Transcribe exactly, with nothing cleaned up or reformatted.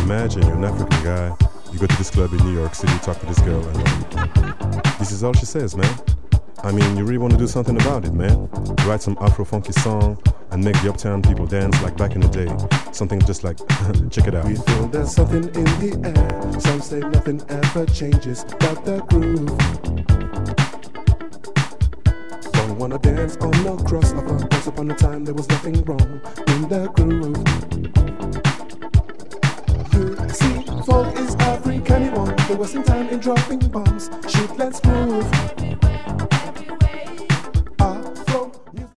Imagine you're an African guy, you go to this club in New York City, talk to this girl, and uh, this is all she says, man. I mean, you really want to do something about it, man. Write some Afro-funky song and make the uptown people dance like back in the day. Something just like, check it out. We feel there's something in the air. Some say nothing ever changes but the groove. Don't wanna dance on no crossover. Once upon a time there was nothing wrong in the groove. You see, folk is every kind one. There wasn't time in dropping bombs. Shoot, let's move.